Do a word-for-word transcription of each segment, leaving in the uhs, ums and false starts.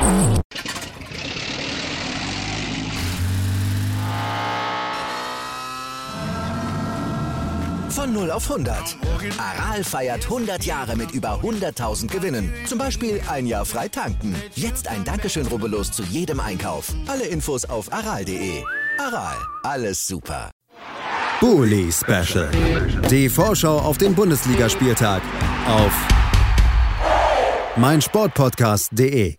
Von null auf hundert. Aral feiert hundert Jahre mit über hunderttausend Gewinnen. Zum Beispiel ein Jahr frei tanken. Jetzt ein Dankeschön, rubbellos zu jedem Einkauf. Alle Infos auf aral punkt de. Aral, alles super. Bully Special. Die Vorschau auf den Bundesligaspieltag auf meinsportpodcast punkt de.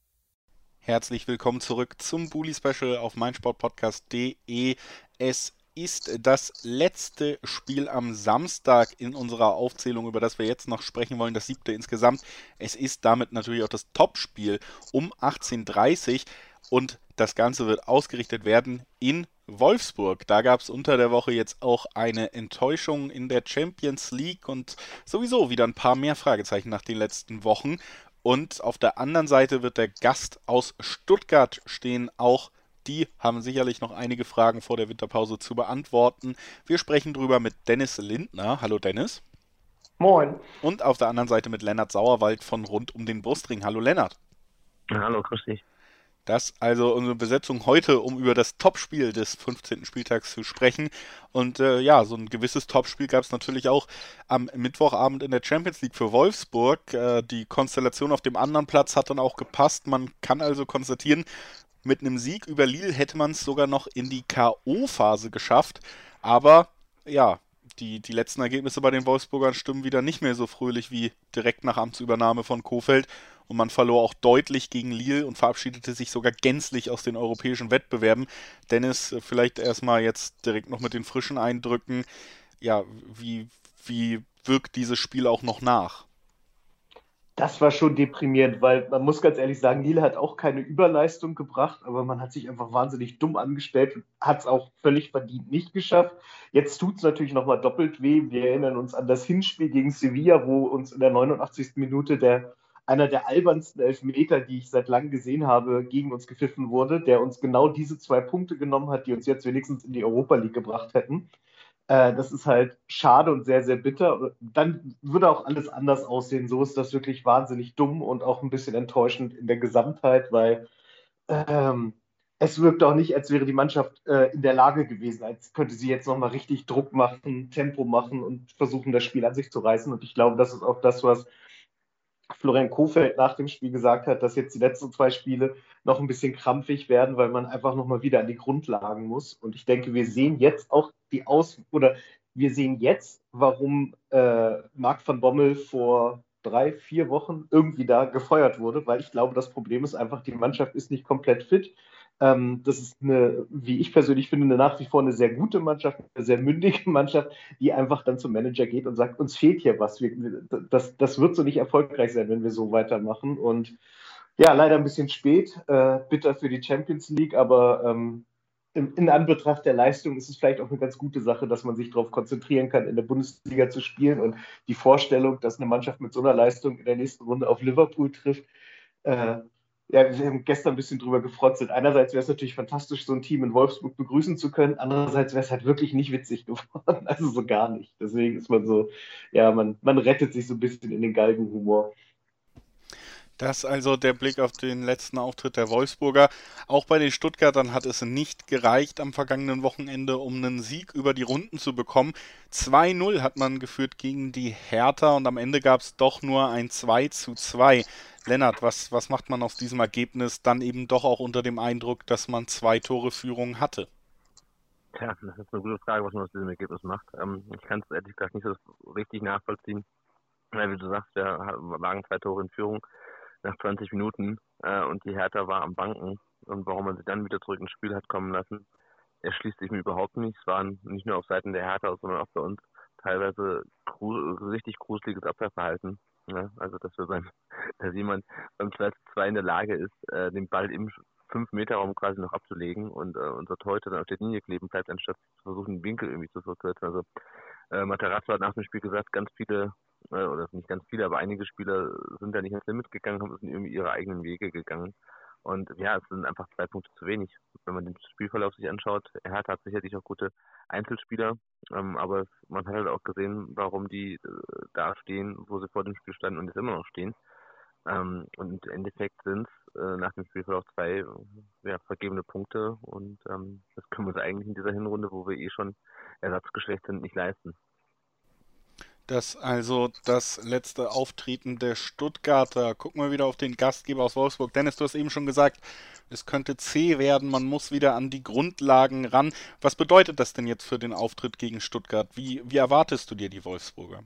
Herzlich willkommen zurück zum Bully Special auf meinsportpodcast punkt de. Es ist das letzte Spiel am Samstag in unserer Aufzählung, über das wir jetzt noch sprechen wollen, das siebte insgesamt. Es ist damit natürlich auch das Topspiel um achtzehn Uhr dreißig und das Ganze wird ausgerichtet werden in Wolfsburg. Da gab es unter der Woche jetzt auch eine Enttäuschung in der Champions League und sowieso wieder ein paar mehr Fragezeichen nach den letzten Wochen. Und auf der anderen Seite wird der Gast aus Stuttgart stehen. Auch die haben sicherlich noch einige Fragen vor der Winterpause zu beantworten. Wir sprechen drüber mit Dennis Lindner. Hallo Dennis. Moin. Und auf der anderen Seite mit Lennart Sauerwald von Rund um den Brustring. Hallo Lennart. Hallo, grüß dich. Das also unsere Besetzung heute, um über das Topspiel des fünfzehnten Spieltags zu sprechen. Und äh, ja, so ein gewisses Topspiel gab es natürlich auch am Mittwochabend in der Champions League für Wolfsburg. Äh, die Konstellation auf dem anderen Platz hat dann auch gepasst. Man kann also konstatieren, mit einem Sieg über Lille hätte man es sogar noch in die K O-Phase geschafft. Aber ja, die, die letzten Ergebnisse bei den Wolfsburgern stimmen wieder nicht mehr so fröhlich wie direkt nach Amtsübernahme von Kohfeldt. Und man verlor auch deutlich gegen Lille und verabschiedete sich sogar gänzlich aus den europäischen Wettbewerben. Dennis, vielleicht erstmal jetzt direkt noch mit den frischen Eindrücken. Ja, wie, wie wirkt dieses Spiel auch noch nach? Das war schon deprimierend, weil man muss ganz ehrlich sagen, Lille hat auch keine Überleistung gebracht, aber man hat sich einfach wahnsinnig dumm angestellt und hat es auch völlig verdient nicht geschafft. Jetzt tut es natürlich nochmal doppelt weh. Wir erinnern uns an das Hinspiel gegen Sevilla, wo uns in der neunundachtzigsten Minute der einer der albernsten Elfmeter, die ich seit langem gesehen habe, gegen uns gepfiffen wurde, der uns genau diese zwei Punkte genommen hat, die uns jetzt wenigstens in die Europa League gebracht hätten. Äh, das ist halt schade und sehr, sehr bitter. Dann würde auch alles anders aussehen. So ist das wirklich wahnsinnig dumm und auch ein bisschen enttäuschend in der Gesamtheit, weil ähm, es wirkt auch nicht, als wäre die Mannschaft äh, in der Lage gewesen, als könnte sie jetzt nochmal richtig Druck machen, Tempo machen und versuchen, das Spiel an sich zu reißen. Und ich glaube, das ist auch das, was Florian Kohfeldt nach dem Spiel gesagt hat, dass jetzt die letzten zwei Spiele noch ein bisschen krampfig werden, weil man einfach nochmal wieder an die Grundlagen muss. Und ich denke, wir sehen jetzt auch die Aus- oder wir sehen jetzt, warum äh, Marc van Bommel vor drei, vier Wochen irgendwie da gefeuert wurde, weil ich glaube, das Problem ist einfach, die Mannschaft ist nicht komplett fit. Ähm, das ist eine, wie ich persönlich finde, eine nach wie vor eine sehr gute Mannschaft, eine sehr mündige Mannschaft, die einfach dann zum Manager geht und sagt, uns fehlt hier was. Wir, das, das wird so nicht erfolgreich sein, wenn wir so weitermachen. Und ja, leider ein bisschen spät, äh, bitter für die Champions League, aber ähm, in, in Anbetracht der Leistung ist es vielleicht auch eine ganz gute Sache, dass man sich darauf konzentrieren kann, in der Bundesliga zu spielen. Und die Vorstellung, dass eine Mannschaft mit so einer Leistung in der nächsten Runde auf Liverpool trifft, äh, ja, wir haben gestern ein bisschen drüber gefrotzelt. Einerseits wäre es natürlich fantastisch, so ein Team in Wolfsburg begrüßen zu können. Andererseits wäre es halt wirklich nicht witzig geworden. Also so gar nicht. Deswegen ist man so, ja, man, man rettet sich so ein bisschen in den Galgenhumor. Das also der Blick auf den letzten Auftritt der Wolfsburger. Auch bei den Stuttgartern hat es nicht gereicht am vergangenen Wochenende, um einen Sieg über die Runden zu bekommen. zwei null hat man geführt gegen die Hertha und am Ende gab es doch nur ein zwei zu zwei. Lennart, was, was macht man aus diesem Ergebnis dann eben doch auch unter dem Eindruck, dass man zwei Tore Führung hatte? Tja, das ist eine gute Frage, was man aus diesem Ergebnis macht. Ähm, ich kann es ehrlich gesagt nicht so richtig nachvollziehen. Ja, wie du sagst, wir lagen zwei Tore in Führung nach zwanzig Minuten äh, und die Hertha war am Banken. Und warum man sie dann wieder zurück ins Spiel hat kommen lassen, erschließt sich mir überhaupt nicht. Es waren nicht nur auf Seiten der Hertha, sondern auch bei uns teilweise gru- richtig gruseliges Abwehrverhalten. Ja, also, dass wir beim, dass jemand beim zwei zu zwei in der Lage ist, äh, den Ball im fünf Meter Raum quasi noch abzulegen und äh, unser Torhüter dann auf der Linie kleben bleibt, anstatt zu versuchen, den Winkel irgendwie zu verkürzen. Also, äh, Materazzo hat nach dem Spiel gesagt, ganz viele, äh, oder nicht ganz viele, aber einige Spieler sind da nicht ans Limit gegangen, haben sind irgendwie ihre eigenen Wege gegangen. Und ja, es sind einfach zwei Punkte zu wenig. Wenn man den Spielverlauf sich anschaut, Hertha hat sicherlich auch gute Einzelspieler, ähm, aber es, man hat halt auch gesehen, warum die äh, da stehen, wo sie vor dem Spiel standen und jetzt immer noch stehen. Ähm, und im Endeffekt sind es äh, nach dem Spielverlauf zwei ja, vergebene Punkte und ähm, das können wir uns eigentlich in dieser Hinrunde, wo wir eh schon ersatzgeschwächt sind, nicht leisten. Das also das letzte Auftreten der Stuttgarter. Gucken wir wieder auf den Gastgeber aus Wolfsburg. Dennis, du hast eben schon gesagt, es könnte zäh werden, man muss wieder an die Grundlagen ran. Was bedeutet das denn jetzt für den Auftritt gegen Stuttgart? Wie, wie erwartest du dir die Wolfsburger?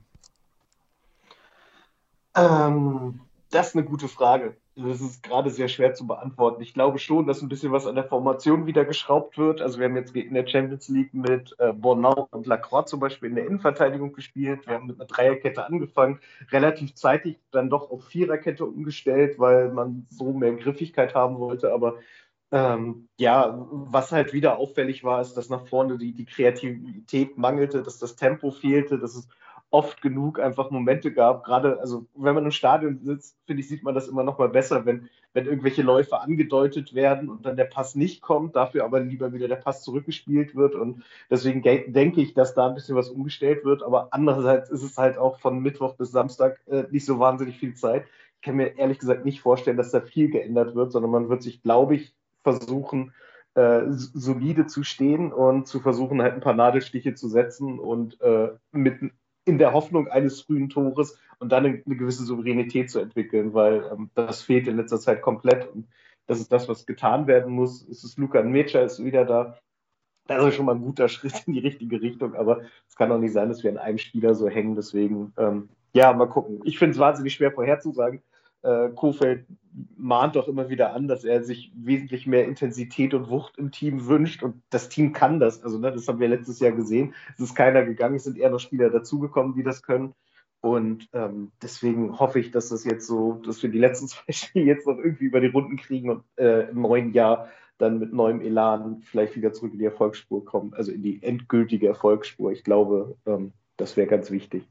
Ähm, das ist eine gute Frage. Das ist gerade sehr schwer zu beantworten. Ich glaube schon, dass ein bisschen was an der Formation wieder geschraubt wird. Also wir haben jetzt in der Champions League mit äh, Bornau und Lacroix zum Beispiel in der Innenverteidigung gespielt. Wir haben mit einer Dreierkette angefangen, relativ zeitig dann doch auf Viererkette umgestellt, weil man so mehr Griffigkeit haben wollte. Aber ähm, ja, was halt wieder auffällig war, ist, dass nach vorne die, die Kreativität mangelte, dass das Tempo fehlte, dass es oft genug einfach Momente gab. Gerade, also wenn man im Stadion sitzt, finde ich, sieht man das immer noch mal besser, wenn, wenn irgendwelche Läufe angedeutet werden und dann der Pass nicht kommt, dafür aber lieber wieder der Pass zurückgespielt wird. Und deswegen ge- denke ich, dass da ein bisschen was umgestellt wird. Aber andererseits ist es halt auch von Mittwoch bis Samstag äh, nicht so wahnsinnig viel Zeit. Ich kann mir ehrlich gesagt nicht vorstellen, dass da viel geändert wird, sondern man wird sich, glaube ich, versuchen, äh, solide zu stehen und zu versuchen, halt ein paar Nadelstiche zu setzen und äh, mit in der Hoffnung eines frühen Tores und dann eine, eine gewisse Souveränität zu entwickeln, weil ähm, das fehlt in letzter Zeit komplett und das ist das, was getan werden muss. Es ist Luka Nmecha ist wieder da. Das ist schon mal ein guter Schritt in die richtige Richtung, aber es kann auch nicht sein, dass wir an einem Spieler so hängen. Deswegen, ähm, ja, mal gucken. Ich finde es wahnsinnig schwer vorherzusagen. Äh, Kohfeldt mahnt doch immer wieder an, dass er sich wesentlich mehr Intensität und Wucht im Team wünscht und das Team kann das. Also, ne, das haben wir letztes Jahr gesehen. Es ist keiner gegangen, es sind eher noch Spieler dazugekommen, die das können. Und ähm, deswegen hoffe ich, dass das jetzt so, dass wir die letzten zwei Spiele jetzt noch irgendwie über die Runden kriegen und äh, im neuen Jahr dann mit neuem Elan vielleicht wieder zurück in die Erfolgsspur kommen, also in die endgültige Erfolgsspur. Ich glaube, ähm, das wäre ganz wichtig.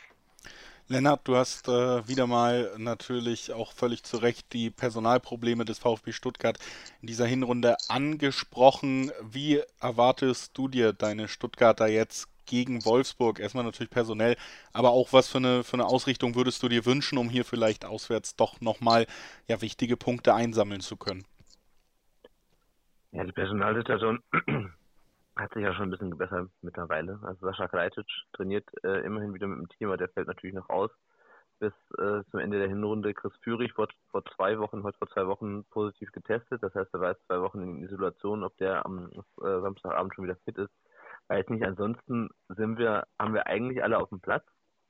Lennart, du hast äh, wieder mal natürlich auch völlig zu Recht die Personalprobleme des VfB Stuttgart in dieser Hinrunde angesprochen. Wie erwartest du dir deine Stuttgarter jetzt gegen Wolfsburg? Erstmal natürlich personell, aber auch was für eine, für eine Ausrichtung würdest du dir wünschen, um hier vielleicht auswärts doch nochmal ja, wichtige Punkte einsammeln zu können? Ja, die Personalsituation hat sich ja schon ein bisschen gebessert mittlerweile. Also Sascha Kalajdzic trainiert äh, immerhin wieder mit dem Team, aber der fällt natürlich noch aus bis äh, zum Ende der Hinrunde. Chris Führig vor, vor zwei Wochen, heute vor zwei Wochen positiv getestet. Das heißt, er war jetzt zwei Wochen in Isolation, ob der am äh, Samstagabend schon wieder fit ist. Weiß nicht. Ansonsten sind wir, haben wir eigentlich alle auf dem Platz.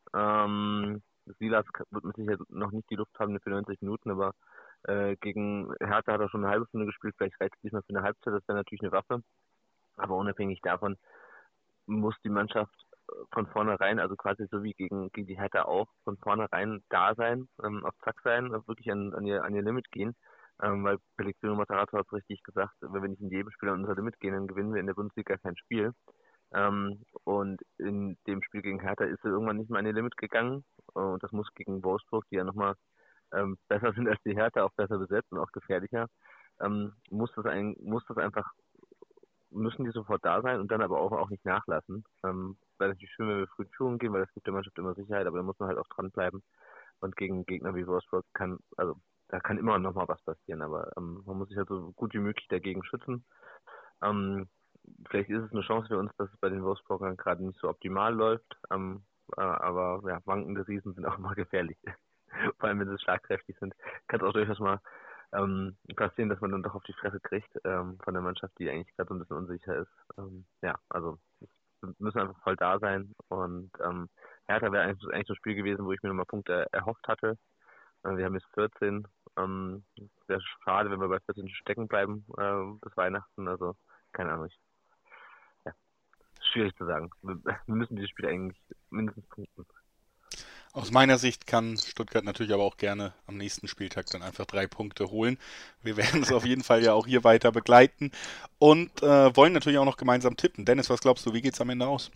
Ähm, Silas wird mit Sicherheit noch nicht die Luft haben für neunzig Minuten, aber äh, gegen Hertha hat er schon eine halbe Stunde gespielt. Vielleicht reicht es diesmal für eine Halbzeit. Das wäre natürlich eine Waffe. Aber unabhängig davon muss die Mannschaft von vornherein, also quasi so wie gegen, gegen die Hertha auch, von vornherein da sein, ähm, auf Zack sein, wirklich an, an, ihr, an ihr Limit gehen. Ähm, weil Pellegrino Matarazzo hat es richtig gesagt, wenn wir nicht in jedem Spiel an unser Limit gehen, dann gewinnen wir in der Bundesliga kein Spiel. Ähm, und in dem Spiel gegen Hertha ist er irgendwann nicht mehr an ihr Limit gegangen. Und das muss gegen Wolfsburg, die ja nochmal ähm, besser sind als die Hertha, auch besser besetzt und auch gefährlicher, ähm, muss das ein, muss das einfach müssen die sofort da sein und dann aber auch, auch nicht nachlassen. Ähm, wäre natürlich schön, wenn wir früh in Führung gehen, weil das gibt der Mannschaft immer Sicherheit, aber da muss man halt auch dranbleiben. Und gegen Gegner wie Wolfsburg kann, also da kann immer noch mal was passieren, aber ähm, man muss sich halt so gut wie möglich dagegen schützen. Ähm, vielleicht ist es eine Chance für uns, dass es bei den Wolfsburgern gerade nicht so optimal läuft, ähm, äh, aber ja, wankende Riesen sind auch immer gefährlich. Vor allem, wenn sie schlagkräftig sind, kann es auch durchaus mal ähm, passieren, dass man dann doch auf die Fresse kriegt ähm, von der Mannschaft, die eigentlich gerade so ein bisschen unsicher ist. Ähm, ja, also wir müssen einfach voll da sein und ähm, Hertha wäre eigentlich, eigentlich so ein Spiel gewesen, wo ich mir nochmal Punkte erhofft hatte. Äh, wir haben jetzt vierzehn. Ähm, wäre schade, wenn wir bei vierzehn stecken bleiben äh, bis Weihnachten. Also keine Ahnung. Ich, ja, schwierig zu sagen. Wir, wir müssen dieses Spiel eigentlich mindestens punkten. Aus meiner Sicht kann Stuttgart natürlich aber auch gerne am nächsten Spieltag dann einfach drei Punkte holen. Wir werden es auf jeden Fall ja auch hier weiter begleiten und äh, wollen natürlich auch noch gemeinsam tippen. Dennis, was glaubst du, wie geht's am Ende aus?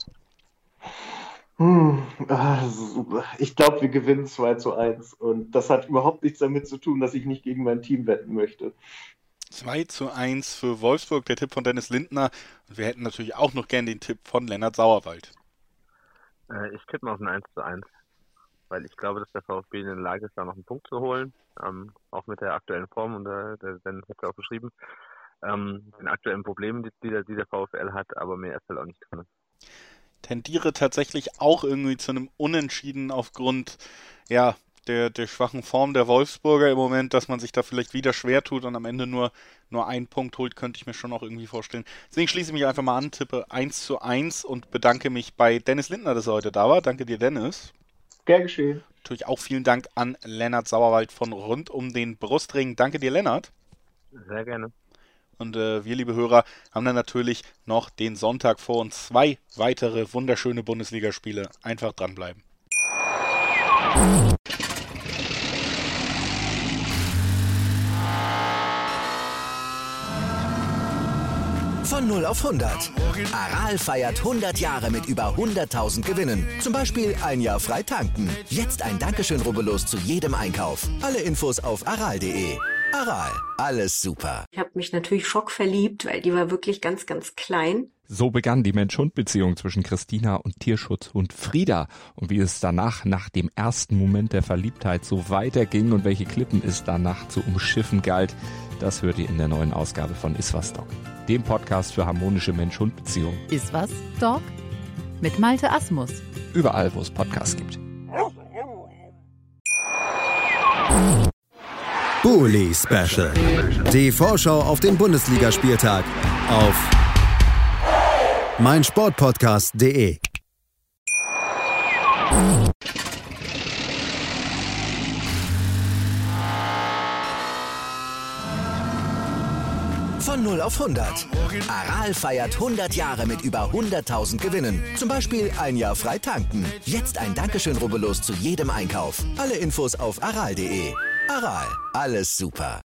Hm, also, ich glaube, wir gewinnen zwei zu eins und das hat überhaupt nichts damit zu tun, dass ich nicht gegen mein Team wetten möchte. zwei zu eins für Wolfsburg, der Tipp von Dennis Lindner. Und wir hätten natürlich auch noch gern den Tipp von Lennart Sauerwald. Äh, ich tippe mal auf ein eins zu eins. weil ich glaube, dass der VfB in der Lage ist, da noch einen Punkt zu holen, ähm, auch mit der aktuellen Form, und äh, der Dennis hat ja auch beschrieben, ähm, den aktuellen Problemen, die, die, der, die der VfL hat, aber mehr ist halt auch nicht drin. Tendiere tatsächlich auch irgendwie zu einem Unentschieden aufgrund, ja, der, der schwachen Form der Wolfsburger im Moment, dass man sich da vielleicht wieder schwer tut und am Ende nur, nur einen Punkt holt, könnte ich mir schon auch irgendwie vorstellen. Deswegen schließe ich mich einfach mal an, tippe eins zu eins und bedanke mich bei Dennis Lindner, dass er heute da war. Danke dir, Dennis. Gern geschehen. Natürlich auch vielen Dank an Lennart Sauerwald von Rund um den Brustring. Danke dir, Lennart. Sehr gerne. Und äh, wir, liebe Hörer, haben dann natürlich noch den Sonntag vor uns. Zwei weitere wunderschöne Bundesligaspiele. Einfach dranbleiben. Von null auf hundert. Aral feiert hundert Jahre mit über hunderttausend Gewinnen. Zum Beispiel ein Jahr frei tanken. Jetzt ein Dankeschön, rubbellos zu jedem Einkauf. Alle Infos auf aral punkt de. Aral, alles super. Ich habe mich natürlich schockverliebt, weil die war wirklich ganz, ganz klein. So begann die Mensch-Hund-Beziehung zwischen Christina und Tierschutzhund Frieda. Und wie es danach, nach dem ersten Moment der Verliebtheit, so weiterging und welche Klippen es danach zu umschiffen galt, das hört ihr in der neuen Ausgabe von Iswas Dog, dem Podcast für harmonische Mensch-Hund-Beziehungen. Iswas Dog mit Malte Asmus. Überall, wo es Podcasts gibt. Bully Special. Die Vorschau auf den Bundesligaspieltag auf meinsportpodcast punkt de. Von null auf hundert. Aral feiert hundert Jahre mit über hunderttausend Gewinnen. Zum Beispiel ein Jahr frei tanken. Jetzt ein Dankeschön, rubbellos zu jedem Einkauf. Alle Infos auf aral punkt de. Aral, alles super.